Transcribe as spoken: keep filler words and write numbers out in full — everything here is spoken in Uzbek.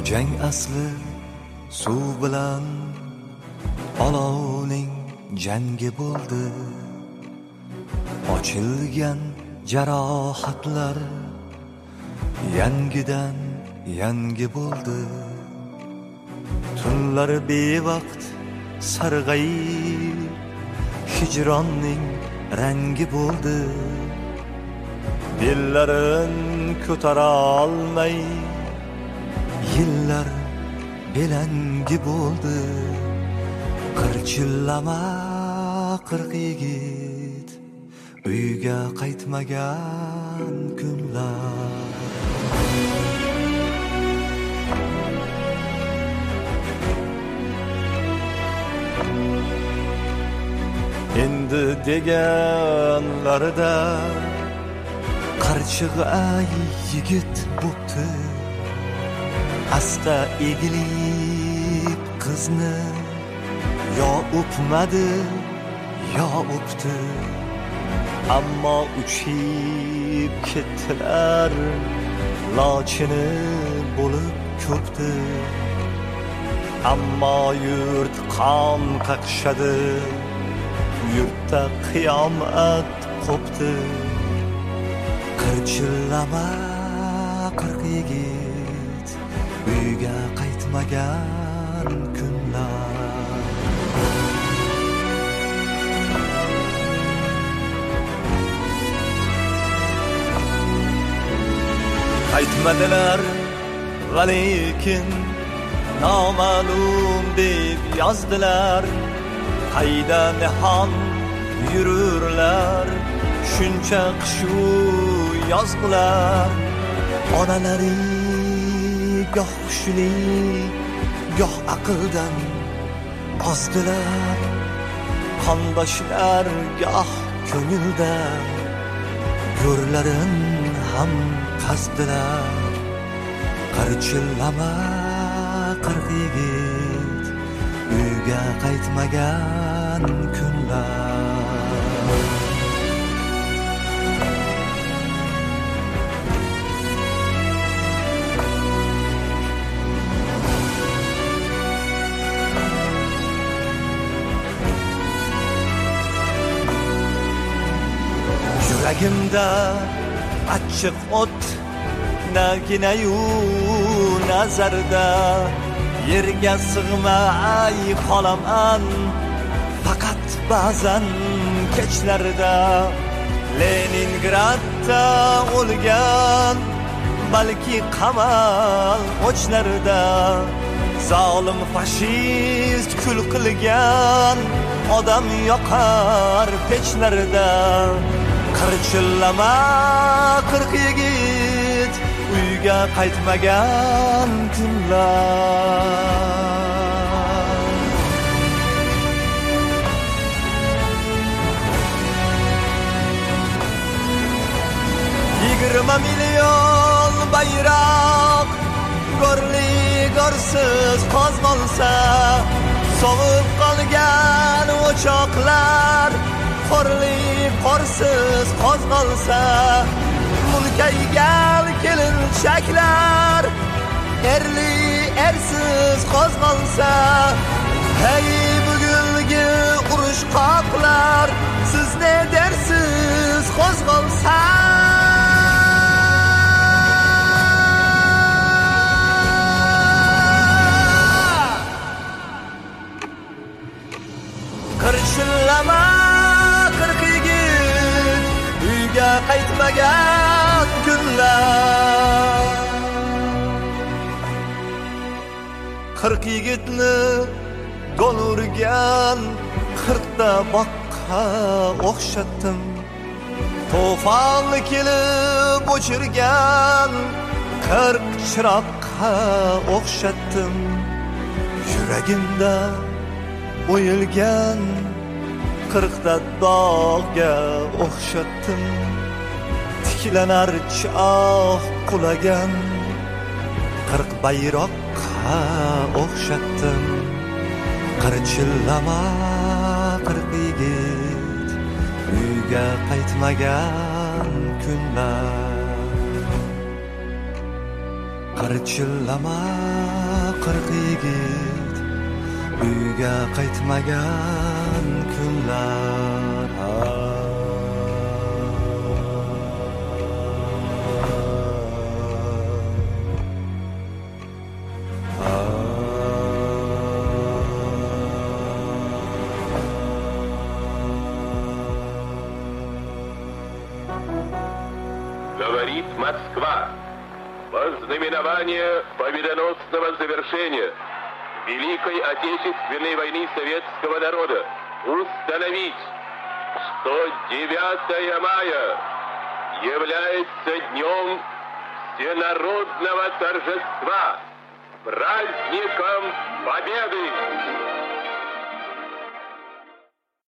jang asli suv bilan olovning jangi bo'ldi. Ochilgan jarohatlar yangidan yangi bo'ldi. Tunlar bevaqt sarg'ayib hijronning rangi bo'ldi. Bellarin ko'tara olmay yillar belangi bo'ldi. Qirchillama qirq yigit uyga qaytmagan kunlar. Endi deganlarida qarchig'i ay yigit bo'pti. Asta egilib qizni yo o'pmadi yo o'pdi. Ammo uchib ketdilar, lochini bo'lib ko'pdi. Ammo yurt qon qaqshadi, yurtda qiyomat qo'pdi. Qirchillama qirq yigit uyga qaytmagan kunlar. Qaytmadilar va lekin noma'lum deb yozdilar. Qayda nihon yururlar shuncha qishu yozg'ular. Onalari goh hushli goh aqldan ozdilar. Qondoshlar goh ko'ngildan go'rlarin ham qazdilar. Qirchillama qirq yigit uyga qaytmagan kunlar. Yuragimda achchiq o't naginayu nazarda. Yerga sig'may qolaman faqat ba'zan kechlarda. Leningradda o'lgan balki qamal o'chlarida. Zolim fashist kul qilgan odam yoqar pechlarida. Qirchillama qirq yigit uyga qaytmagan kunlar. Yigirma million bayroq go'rli go'rsiz qo'zg'olsa. Sovib qolgan o'choqlar qorli qorsiz qo'zg'olsa. Munkaygan kelinchaklar erli ersiz qo'zg'olsa. Hey bugungi urushqoqlar siz ne dersiz qo'zg'olsa. Qirchillama qirq yigit uyga qaytmagan kunlar. Qirq yigitni gol urgan qirqta boqqa o'xshatdim. To'fonni kelib o'chirgan qirq chiroqqa o'xshatdim. Yuragimda o'yilgan qirqta dog'ga o'xshatdim. Tiklanar choh qulagan qirq bayroqqa o'xshatdim. Qirchillama qirq yigit uyga qaytmagan kunlar. qirchillama qirq yigit uyga qaytmagan kunlar Говорит Москва. Во знаменование победоносного завершения Великой Отечественной войны советского народа установить, что девятое мая является днем всенародного торжества, праздником Победы!